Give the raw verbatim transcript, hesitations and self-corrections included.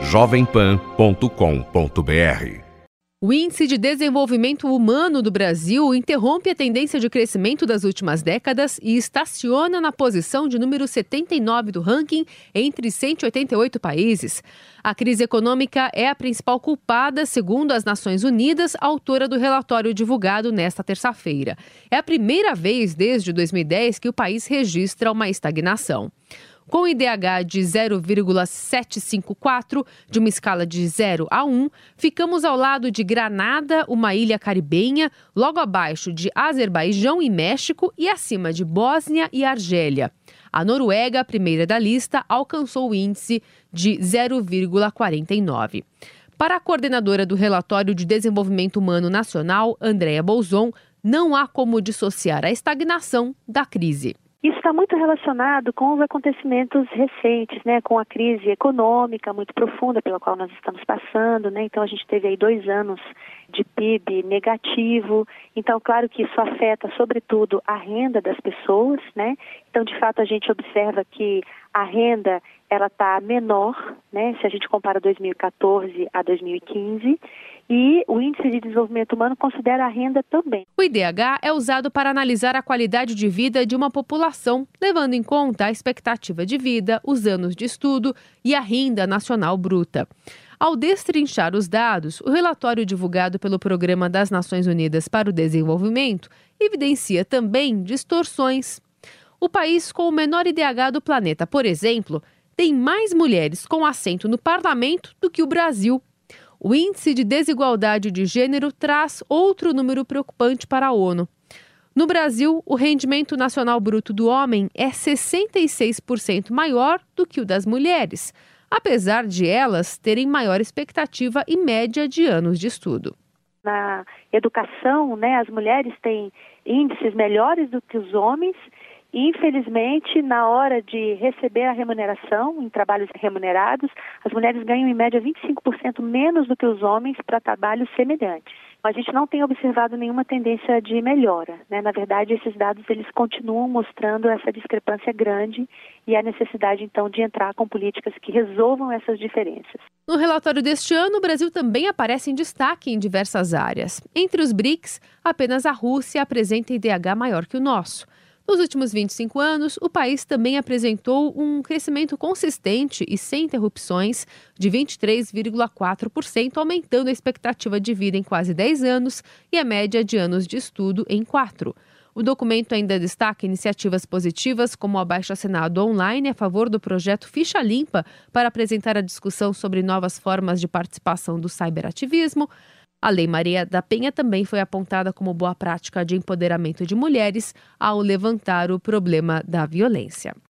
jovem pan ponto com ponto br. O Índice de Desenvolvimento Humano do Brasil interrompe a tendência de crescimento das últimas décadas e estaciona na posição de número setenta e nove do ranking entre cento e oitenta e oito países. A crise econômica é a principal culpada, segundo as Nações Unidas, autora do relatório divulgado nesta terça-feira. É a primeira vez desde dois mil e dez que o país registra uma estagnação. Com I D H de zero vírgula setecentos e cinquenta e quatro, de uma escala de zero a um, ficamos ao lado de Granada, uma ilha caribenha, logo abaixo de Azerbaijão e México e acima de Bósnia e Argélia. A Noruega, a primeira da lista, alcançou o índice de zero vírgula quarenta e nove. Para a coordenadora do Relatório de Desenvolvimento Humano Nacional, Andréa Bolzon, não há como dissociar a estagnação da crise. Isso está muito relacionado com os acontecimentos recentes, né, com a crise econômica muito profunda pela qual nós estamos passando, né? Então a gente teve aí dois anos de P I B negativo, então claro que isso afeta sobretudo a renda das pessoas, né? Então de fato a gente observa que a renda ela está menor, né, se a gente compara dois mil e quatorze a dois mil e quinze, e o Índice de Desenvolvimento Humano considera a renda também. O I D H é usado para analisar a qualidade de vida de uma população, levando em conta a expectativa de vida, os anos de estudo e a renda nacional bruta. Ao destrinchar os dados, o relatório divulgado pelo Programa das Nações Unidas para o Desenvolvimento evidencia também distorções. O país com o menor I D H do planeta, por exemplo, tem mais mulheres com assento no parlamento do que o Brasil. O Índice de Desigualdade de Gênero traz outro número preocupante para a ONU. No Brasil, o rendimento nacional bruto do homem é sessenta e seis por cento maior do que o das mulheres, apesar de elas terem maior expectativa e média de anos de estudo. Na educação, né, as mulheres têm índices melhores do que os homens. E, infelizmente, na hora de receber a remuneração em trabalhos remunerados, as mulheres ganham em média vinte e cinco por cento menos do que os homens para trabalhos semelhantes. A gente não tem observado nenhuma tendência de melhora, né? Na verdade, esses dados eles continuam mostrando essa discrepância grande e a necessidade, então, de entrar com políticas que resolvam essas diferenças. No relatório deste ano, o Brasil também aparece em destaque em diversas áreas. Entre os B R I C S, apenas a Rússia apresenta I D H maior que o nosso. Nos últimos vinte e cinco anos, o país também apresentou um crescimento consistente e sem interrupções de vinte e três vírgula quatro por cento, aumentando a expectativa de vida em quase dez anos e a média de anos de estudo em quatro. O documento ainda destaca iniciativas positivas como o abaixo-assinado online a favor do projeto Ficha Limpa para apresentar a discussão sobre novas formas de participação do cyberativismo. A Lei Maria da Penha também foi apontada como boa prática de empoderamento de mulheres ao levantar o problema da violência.